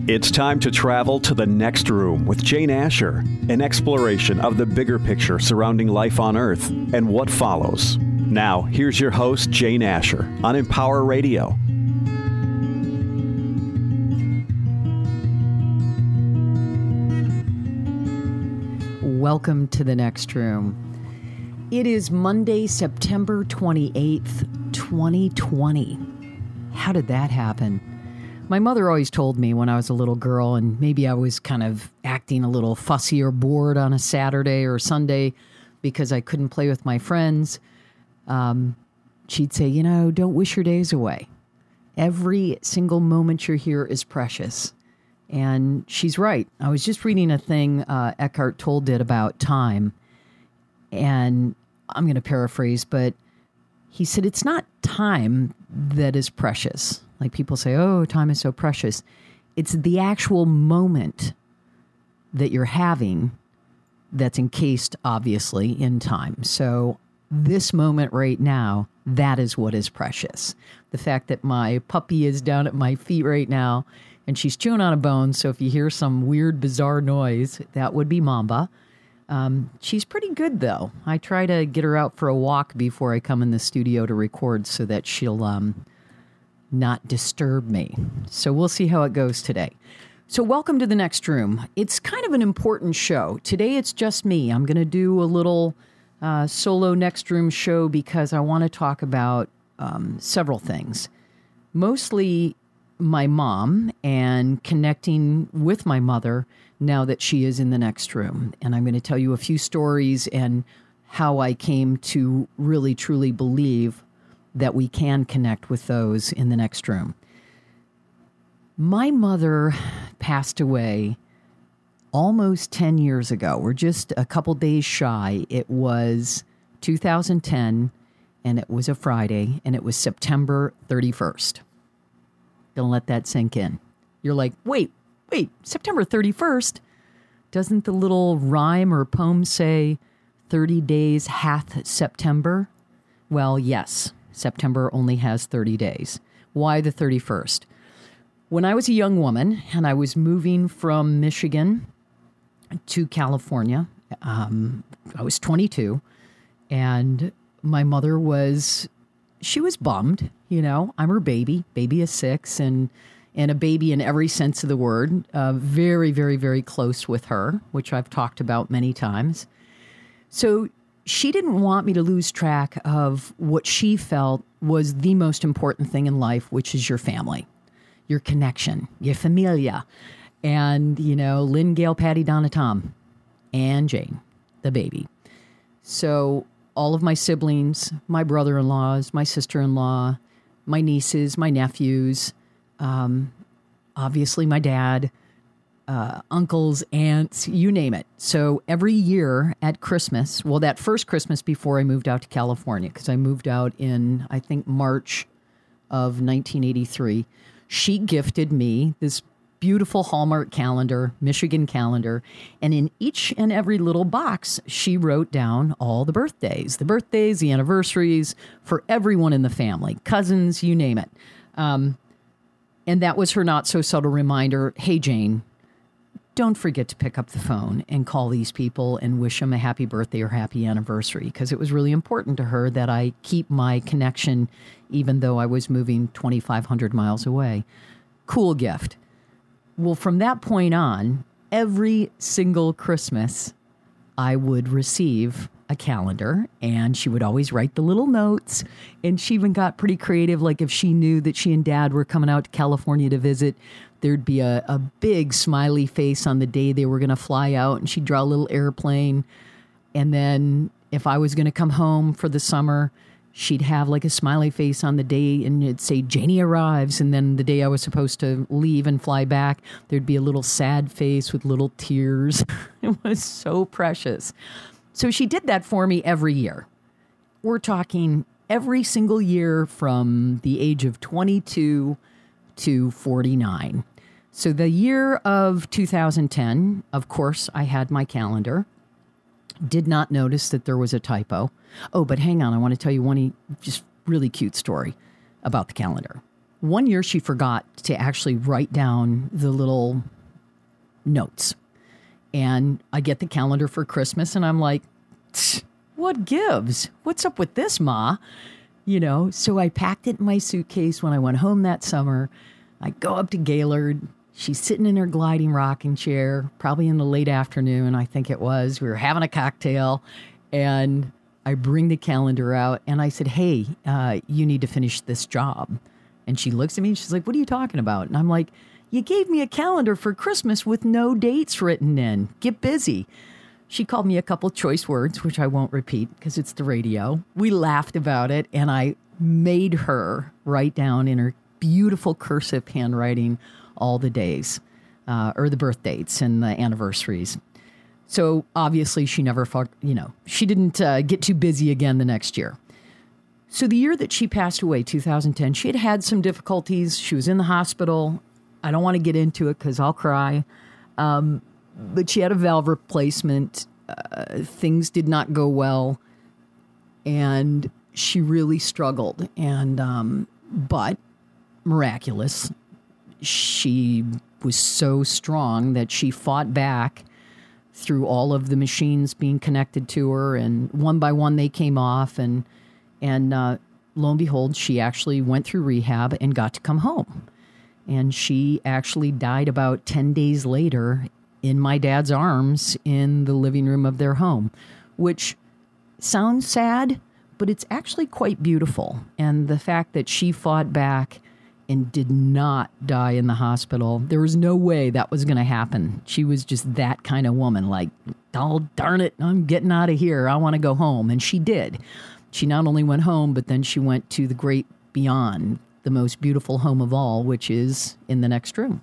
It's time to travel to the next room with Jane Asher, an exploration of the bigger picture surrounding life on Earth and what follows. Now, here's your host, Jane Asher, on Empower Radio. Welcome to the next room. It is Monday, September 28th, 2020. How did that happen? My mother always told me when I was a little girl, and maybe I was kind of acting a little fussy or bored on a Saturday or Sunday because I couldn't play with my friends, she'd say, don't wish your days away. Every single moment you're here is precious. And she's right. I was just reading a thing Eckhart Tolle did about time, and I'm going to paraphrase, but he said it's not time that is precious. Like people say, oh, time is so precious. It's the actual moment that you're having that's encased, obviously, in time. So this moment right now, that is what is precious. The fact that my puppy is down at my feet right now, and she's chewing on a bone, so if you hear some weird, bizarre noise, that would be Mamba. She's pretty good, though. I try to get her out for a walk before I come in the studio to record so that she'll not disturb me. So we'll see how it goes today. So welcome to the next room. It's kind of an important show. Today it's just me. I'm going to do a little solo next room show because I want to talk about several things. Mostly my mom and connecting with my mother now that she is in the next room. And I'm going to tell you a few stories and how I came to really, truly believe that we can connect with those in the next room. My mother passed away almost 10 years ago. We're just a couple days shy. It was 2010, and it was a Friday, and it was September 31st. Gonna let that sink in. You're like, wait, September 31st? Doesn't the little rhyme or poem say 30 days hath September? Well, yes. September only has 30 days. Why the 31st? When I was a young woman and I was moving from Michigan to California, I was 22, and my mother was bummed. I'm her baby of 6, and a baby in every sense of the word. Very, very, very close with her, which I've talked about many times. So she didn't want me to lose track of what she felt was the most important thing in life, which is your family, your connection, your familia. And, Lynn, Gail, Patty, Donna, Tom, and Jane, the baby. So all of my siblings, my brother-in-laws, my sister-in-law, my nieces, my nephews, obviously my dad, uncles, aunts, you name it. So every year at Christmas, that first Christmas before I moved out to California, because I moved out in, I think, March of 1983, she gifted me this beautiful Hallmark calendar, Michigan calendar, and in each and every little box, she wrote down all the birthdays, the anniversaries for everyone in the family, cousins, you name it. And that was her not so subtle reminder, hey, Jane, don't forget to pick up the phone and call these people and wish them a happy birthday or happy anniversary, because it was really important to her that I keep my connection even though I was moving 2,500 miles away. Cool gift. Well, from that point on, every single Christmas, I would receive a calendar, and she would always write the little notes. And she even got pretty creative. Like if she knew that she and Dad were coming out to California to visit, there'd be a big smiley face on the day they were going to fly out, and she'd draw a little airplane. And then if I was going to come home for the summer, she'd have like a smiley face on the day, and it'd say Janie arrives. And then the day I was supposed to leave and fly back, there'd be a little sad face with little tears. It was so precious. So she did that for me every year. We're talking every single year from the age of 22 to 49. So the year of 2010, of course, I had my calendar. Did not notice that there was a typo. Oh, but hang on. I want to tell you one just really cute story about the calendar. One year she forgot to actually write down the little notes. And I get the calendar for Christmas and I'm like, what gives? What's up with this, Ma? You know, so I packed it in my suitcase when I went home that summer. I go up to Gaylord. She's sitting in her gliding rocking chair, probably in the late afternoon, I think it was. We were having a cocktail, and I bring the calendar out, and I said, hey, you need to finish this job. And she looks at me, and she's like, what are you talking about? And I'm like, you gave me a calendar for Christmas with no dates written in. Get busy. She called me a couple choice words, which I won't repeat because it's the radio. We laughed about it, and I made her write down in her beautiful cursive handwriting all the days, or the birth dates and the anniversaries. So obviously she never, she didn't get too busy again the next year. So the year that she passed away, 2010, she had had some difficulties. She was in the hospital. I don't want to get into it because I'll cry. But she had a valve replacement. Things did not go well. And she really struggled. And, but miraculous, she was so strong that she fought back through all of the machines being connected to her, and one by one they came off, and lo and behold, she actually went through rehab and got to come home. And she actually died about 10 days later in my dad's arms in the living room of their home, which sounds sad, but it's actually quite beautiful. And the fact that she fought back and did not die in the hospital. There was no way that was going to happen. She was just that kind of woman, like, oh, darn it, I'm getting out of here. I want to go home. And she did. She not only went home, but then she went to the great beyond, the most beautiful home of all, which is in the next room.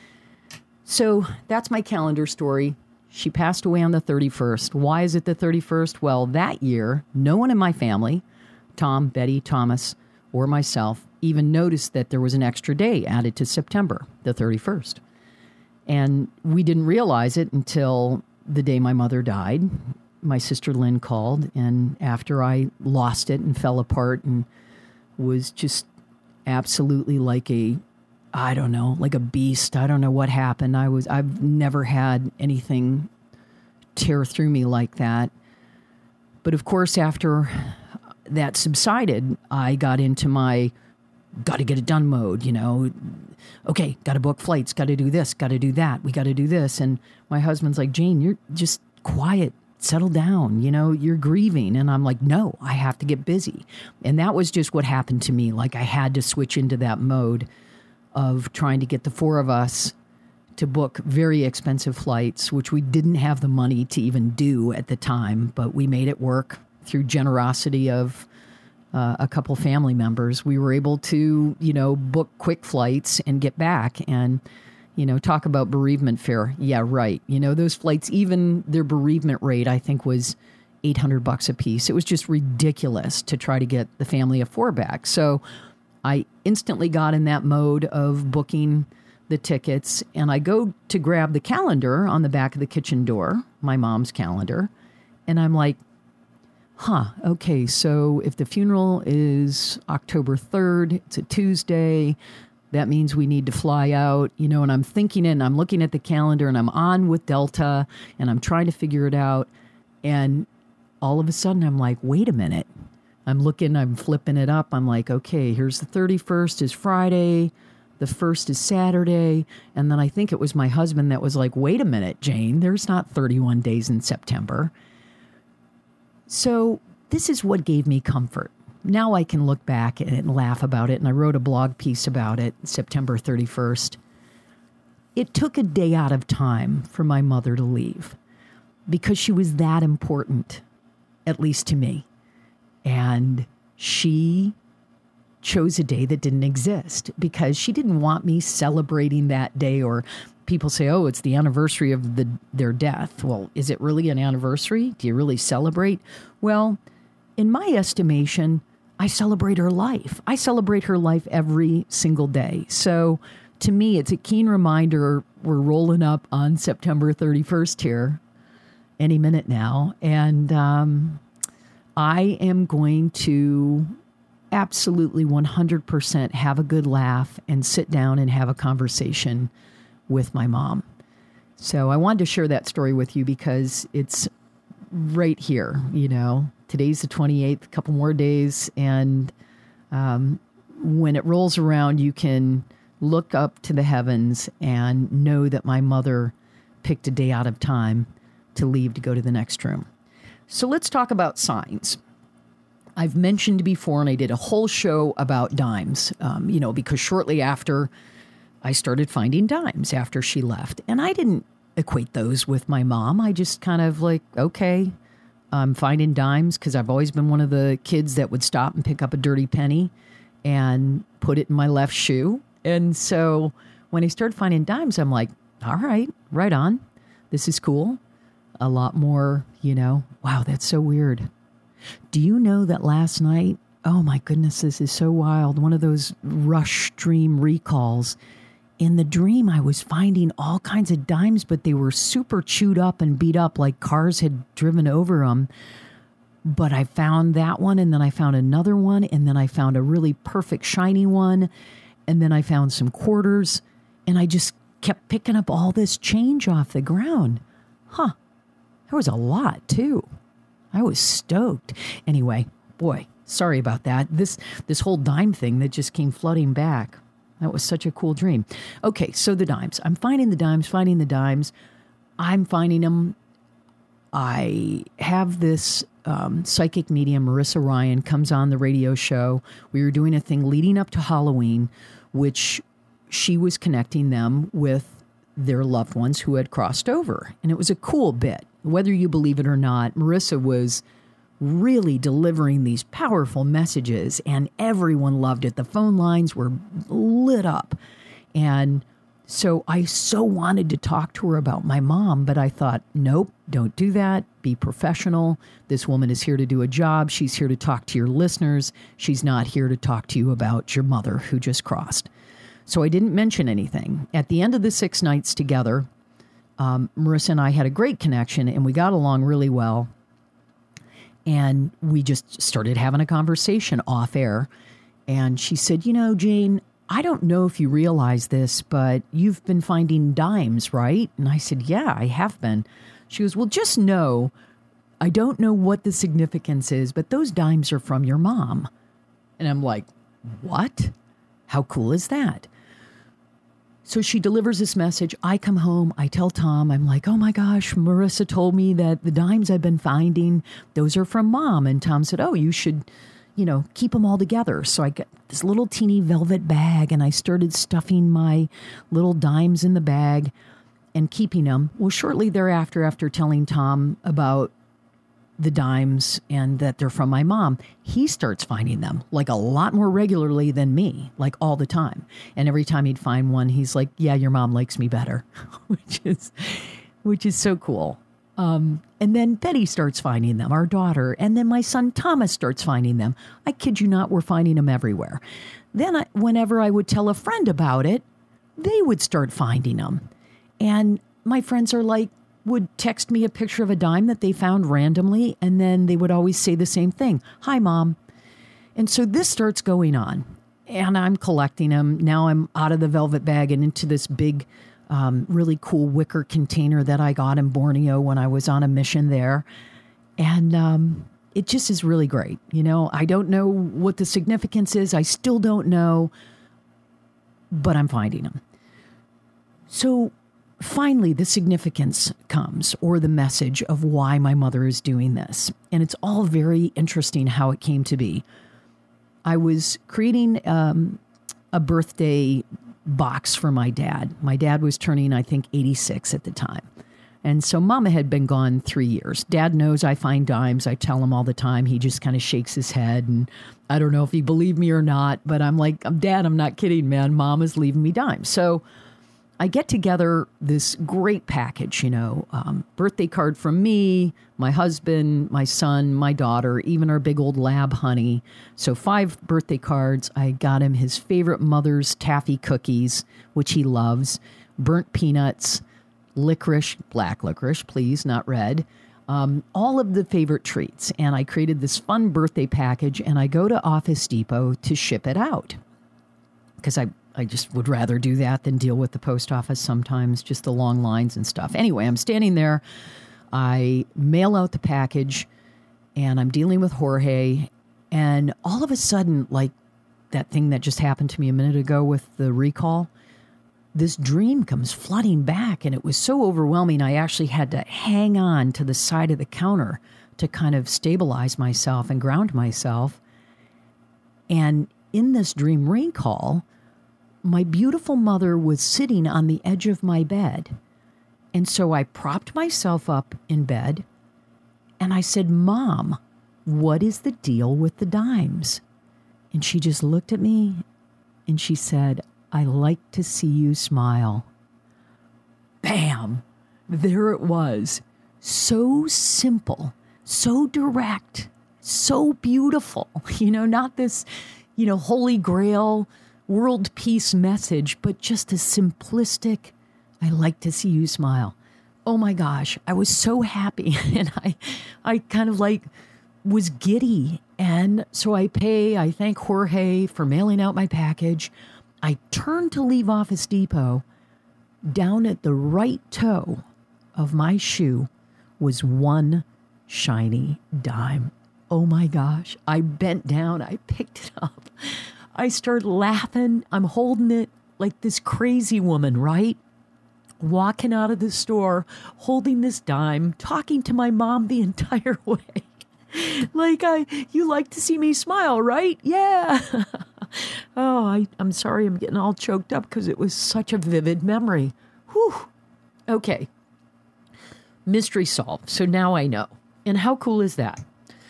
So that's my calendar story. She passed away on the 31st. Why is it the 31st? Well, that year, no one in my family, Tom, Betty, Thomas, or myself, even noticed that there was an extra day added to September, the 31st. And we didn't realize it until the day my mother died. My sister Lynn called, and after I lost it and fell apart and was just absolutely like like a beast. I don't know what happened. I've never had anything tear through me like that. But of course, after that subsided, I got into my got to get it done mode, Okay, got to book flights, got to do this, got to do that, we got to do this. And my husband's like, Jane, you're just quiet, settle down, you're grieving. And I'm like, no, I have to get busy. And that was just what happened to me. Like, I had to switch into that mode of trying to get the four of us to book very expensive flights, which we didn't have the money to even do at the time, but we made it work through generosity of a couple family members. We were able to, book quick flights and get back and, talk about bereavement fare. Yeah, right. Those flights, even their bereavement rate, I think was $800 a piece. It was just ridiculous to try to get the family of four back. So I instantly got in that mode of booking the tickets, and I go to grab the calendar on the back of the kitchen door, my mom's calendar, and I'm like, okay, so if the funeral is October 3rd, it's a Tuesday, that means we need to fly out, and I'm thinking it, and I'm looking at the calendar, and I'm on with Delta, and I'm trying to figure it out, and all of a sudden I'm like, wait a minute. I'm flipping it up. I'm like, okay, here's the 31st is Friday, the 1st is Saturday, and then I think it was my husband that was like, wait a minute, Jane, there's not 31 days in September. So this is what gave me comfort. Now I can look back and laugh about it, and I wrote a blog piece about it, September 31st. It took a day out of time for my mother to leave because she was that important, at least to me. And she chose a day that didn't exist because she didn't want me celebrating that day. Or people say, oh, it's the anniversary of their death. Well, is it really an anniversary? Do you really celebrate? Well, in my estimation, I celebrate her life. I celebrate her life every single day. So to me, it's a keen reminder we're rolling up on September 31st here any minute now. And I am going to absolutely 100% have a good laugh and sit down and have a conversation with my mom. So I wanted to share that story with you because it's right here, Today's the 28th, a couple more days, and when it rolls around, you can look up to the heavens and know that my mother picked a day out of time to leave to go to the next room. So let's talk about signs. I've mentioned before, and I did a whole show about dimes, because shortly after I started finding dimes after she left. And I didn't equate those with my mom. I just kind of okay, I'm finding dimes because I've always been one of the kids that would stop and pick up a dirty penny and put it in my left shoe. And so when I started finding dimes, I'm like, all right, right on. This is cool. A lot more, wow, that's so weird. Do you know that last night, oh my goodness, this is so wild. One of those rush dream recalls. In the dream, I was finding all kinds of dimes, but they were super chewed up and beat up like cars had driven over them. But I found that one, and then I found another one, and then I found a really perfect shiny one, and then I found some quarters, and I just kept picking up all this change off the ground. There was a lot, too. I was stoked. Anyway, boy, sorry about that. This whole dime thing that just came flooding back. That was such a cool dream. Okay, so the dimes. I'm finding the dimes. I'm finding them. I have this psychic medium, Marissa Ryan, comes on the radio show. We were doing a thing leading up to Halloween, which she was connecting them with their loved ones who had crossed over. And it was a cool bit. Whether you believe it or not, Marissa was really delivering these powerful messages, and everyone loved it. The phone lines were lit up. And so I so wanted to talk to her about my mom, but I thought, nope, don't do that. Be professional. This woman is here to do a job. She's here to talk to your listeners. She's not here to talk to you about your mother who just crossed. So I didn't mention anything. At the end of the 6 nights together, Marissa and I had a great connection, and we got along really well. And we just started having a conversation off air. And she said, Jane, I don't know if you realize this, but you've been finding dimes, right? And I said, yeah, I have been. She goes, well, just know, I don't know what the significance is, but those dimes are from your mom. And I'm like, what? How cool is that? So she delivers this message. I come home. I tell Tom, I'm like, oh my gosh, Marissa told me that the dimes I've been finding, those are from Mom. And Tom said, oh, you should, keep them all together. So I got this little teeny velvet bag, and I started stuffing my little dimes in the bag and keeping them. Well, shortly thereafter, after telling Tom about the dimes and that they're from my mom, he starts finding them like a lot more regularly than me, like all the time. And every time he'd find one, he's like, yeah, your mom likes me better, which is so cool. And then Betty starts finding them, our daughter, and then my son Thomas starts finding them. I kid you not, we're finding them everywhere. Then whenever I would tell a friend about it, they would start finding them. And my friends would text me a picture of a dime that they found randomly, and then they would always say the same thing. Hi, Mom. And so this starts going on, and I'm collecting them. Now I'm out of the velvet bag and into this big, really cool wicker container that I got in Borneo when I was on a mission there. And it just is really great. I don't know what the significance is. I still don't know, but I'm finding them. So finally, the significance comes, or the message of why my mother is doing this. And it's all very interesting how it came to be. I was creating a birthday box for my dad. My dad was turning, I think, 86 at the time. And so Mama had been gone 3 years. Dad knows I find dimes. I tell him all the time. He just kind of shakes his head. And I don't know if he believed me or not, but I'm like, Dad, I'm not kidding, man. Mama's leaving me dimes. So I get together this great package, birthday card from me, my husband, my son, my daughter, even our big old lab Honey. So 5 birthday cards. I got him his favorite mother's taffy cookies, which he loves, burnt peanuts, licorice, black licorice, please, not red, all of the favorite treats. And I created this fun birthday package, and I go to Office Depot to ship it out because I just would rather do that than deal with the post office sometimes, just the long lines and stuff. Anyway, I'm standing there. I mail out the package, and I'm dealing with Jorge. And all of a sudden, like that thing that just happened to me a minute ago with the recall, this dream comes flooding back, and it was so overwhelming, I actually had to hang on to the side of the counter to kind of stabilize myself and ground myself. And in this dream recall, my beautiful mother was sitting on the edge of my bed. And so I propped myself up in bed, and I said, "Mom, what is the deal with the dimes?" And she just looked at me, and she said, "I like to see you smile." Bam! There it was. So simple, so direct, so beautiful. Not this, holy grail, world peace message, but just a simplistic, "I like to see you smile." Oh my gosh, I was so happy. And I kind of was giddy. And so I thank Jorge for mailing out my package. I turned to leave Office Depot. Down at the right toe of my shoe was one shiny dime. Oh my gosh. I bent down. I picked it up. I started laughing. I'm holding it like this crazy woman, right? Walking out of the store, holding this dime, talking to my mom the entire way. You like to see me smile, right? Yeah. Oh, I'm sorry I'm getting all choked up because it was such a vivid memory. Whew. Okay. Mystery solved. So now I know. And how cool is that?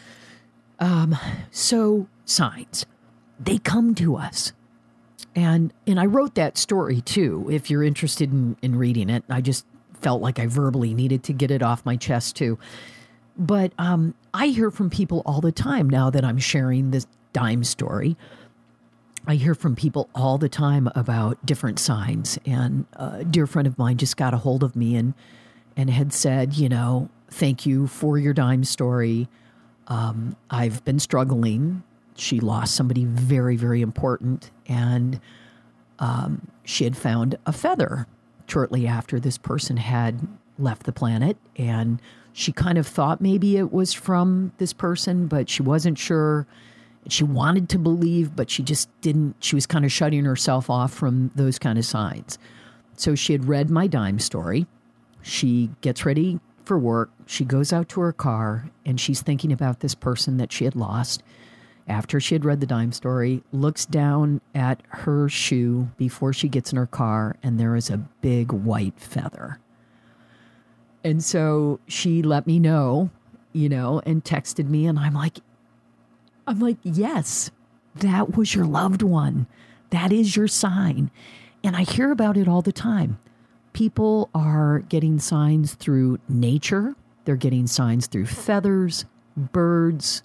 So signs, they come to us. And I wrote that story too, if you're interested in reading it. I just felt like I verbally needed to get it off my chest too. But I hear from people all the time now that I'm sharing this dime story. I hear from people all the time about different signs. And a dear friend of mine just got a hold of me and had said, "Thank you for your dime story. I've been struggling." She lost somebody very, very important, and she had found a feather shortly after this person had left the planet, and she kind of thought maybe it was from this person, but she wasn't sure. She wanted to believe, but she just didn't. She was kind of shutting herself off from those kind of signs. So she had read my dime story. She gets ready for work. She goes out to her car, and she's thinking about this person that she had lost. After she had read the dime story, looks down at her shoe before she gets in her car, and there is a big white feather. And so she let me know, and texted me, and I'm like, yes, that was your loved one. That is your sign. And I hear about it all the time. People are getting signs through nature. They're getting signs through feathers, birds,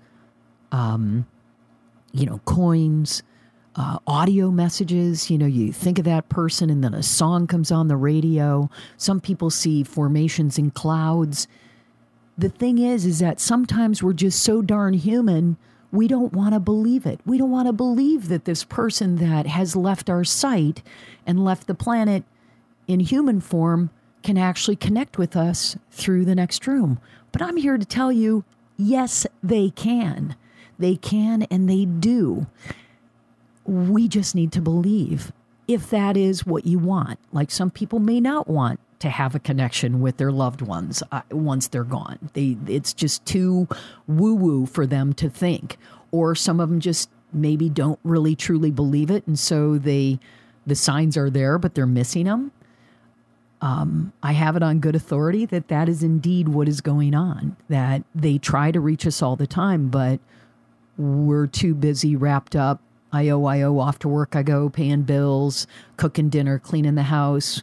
coins, audio messages. You think of that person and then a song comes on the radio. Some people see formations in clouds. The thing is that sometimes we're just so darn human, we don't want to believe it. We don't want to believe that this person that has left our sight and left the planet in human form can actually connect with us through the next room. But I'm here to tell you, yes, they can. They can and they do. We just need to believe if that is what you want. Like some people may not want to have a connection with their loved ones once they're gone. It's just too woo-woo for them to think. Or some of them just maybe don't really truly believe it, and so the signs are there, but they're missing them. I have it on good authority that is indeed what is going on, that they try to reach us all the time, but we're too busy, wrapped up. I owe, off to work I go, paying bills, cooking dinner, cleaning the house,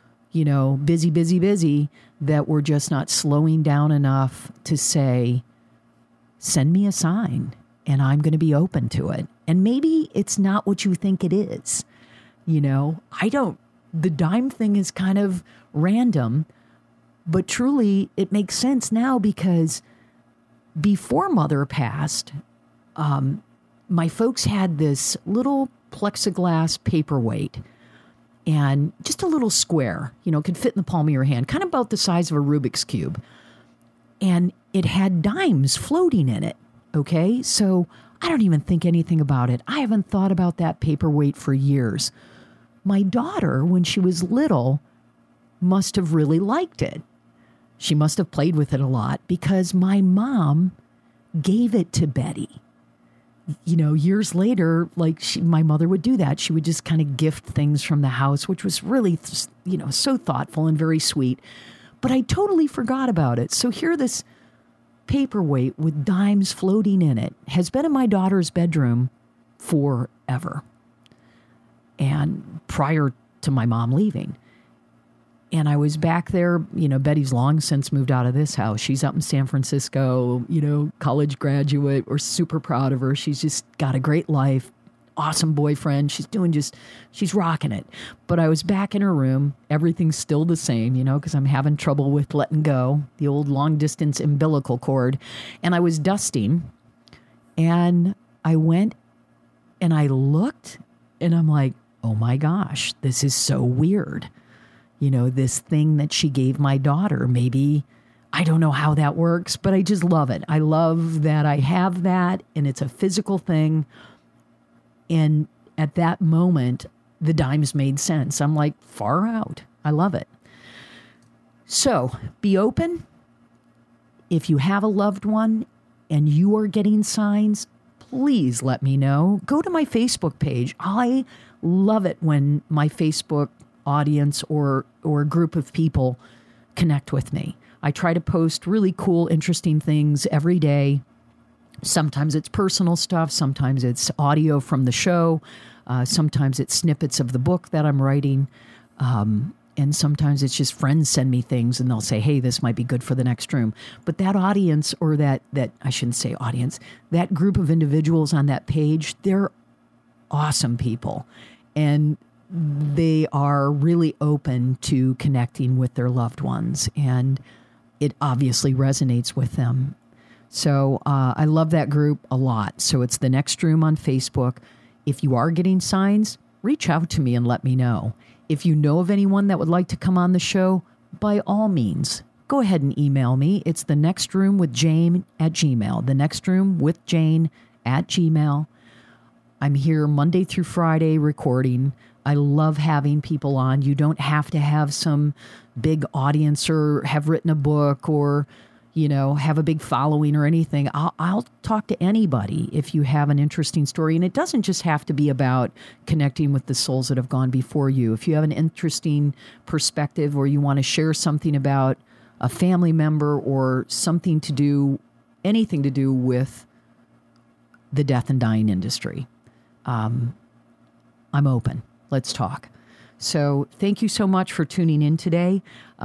busy, that we're just not slowing down enough to say, send me a sign and I'm going to be open to it. And maybe it's not what you think it is. The dime thing is kind of random, But truly, it makes sense now because before Mother passed, my folks had this little plexiglass paperweight and just a little square, could fit in the palm of your hand, kind of about the size of a Rubik's Cube. And it had dimes floating in it, okay? So I don't even think anything about it. I haven't thought about that paperweight for years. My daughter, when she was little, must have really liked it. She must have played with it a lot because my mom gave it to Betty. Years later, my mother would do that. She would just kind of gift things from the house, which was really, so thoughtful and very sweet. But I totally forgot about it. So here this paperweight with dimes floating in it has been in my daughter's bedroom forever. And prior to my mom leaving. And I was back there, Betty's long since moved out of this house. She's up in San Francisco, college graduate. We're super proud of her. She's just got a great life, awesome boyfriend. She's rocking it. But I was back in her room. Everything's still the same, because I'm having trouble with letting go, the old long distance umbilical cord. And I was dusting and I went and I looked and I'm like, oh my gosh, this is so weird. This thing that she gave my daughter, maybe, I don't know how that works, but I just love it. I love that I have that and it's a physical thing. And at that moment, the dimes made sense. I'm like, far out. I love it. So be open. If you have a loved one and you are getting signs, please let me know. Go to my Facebook page. I love it when my Facebook audience or a group of people connect with me. I try to post really cool, interesting things every day. Sometimes it's personal stuff. Sometimes it's audio from the show. Sometimes it's snippets of the book that I'm writing. And sometimes it's just friends send me things and they'll say, hey, this might be good for the next room. But that audience or that I shouldn't say audience, that group of individuals on that page, they're awesome people. And they are really open to connecting with their loved ones. And it obviously resonates with them. So I love that group a lot. So it's The Next Room on Facebook. If you are getting signs, reach out to me and let me know. If you know of anyone that would like to come on the show, by all means, go ahead and email me. It's thenextroomwithjane@gmail.com. thenextroomwithjane@gmail.com. I'm here Monday through Friday recording. I love having people on. You don't have to have some big audience or have written a book or, have a big following or anything. I'll talk to anybody if you have an interesting story. And it doesn't just have to be about connecting with the souls that have gone before you. If you have an interesting perspective or you want to share something about a family member or anything to do with the death and dying industry, I'm open. Let's talk. So thank you so much for tuning in today.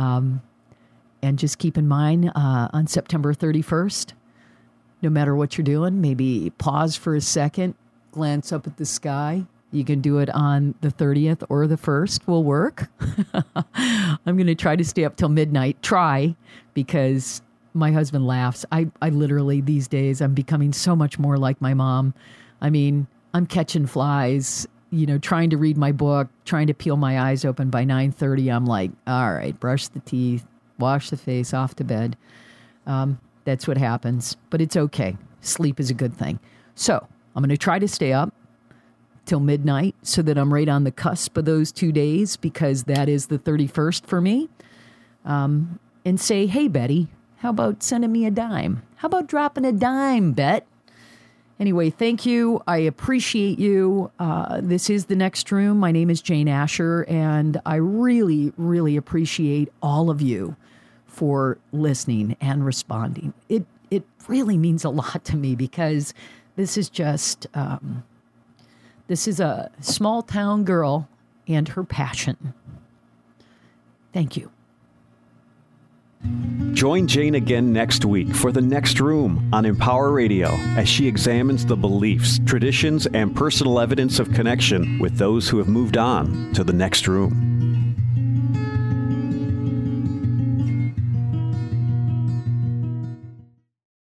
And just keep in mind, on September 31st, no matter what you're doing, maybe pause for a second, glance up at the sky. You can do it on the 30th or the 1st will work. I'm going to try to stay up till midnight. Try, because my husband laughs. I literally, these days, I'm becoming so much more like my mom. I mean, I'm catching flies, trying to read my book, trying to peel my eyes open by 9:30. I'm like, all right, brush the teeth, wash the face, off to bed. That's what happens, but it's okay. Sleep is a good thing. So I'm going to try to stay up till midnight so that I'm right on the cusp of those 2 days, because that is the 31st for me. And say, hey, Betty, how about sending me a dime? How about dropping a dime, Bet? Anyway, thank you. I appreciate you. This is The Next Room. My name is Jane Asher, and I really, really appreciate all of you for listening and responding. It really means a lot to me, because this is just, this is a small town girl and her passion. Thank you. Join Jane again next week for The Next Room on Empower Radio as she examines the beliefs, traditions, and personal evidence of connection with those who have moved on to the next room.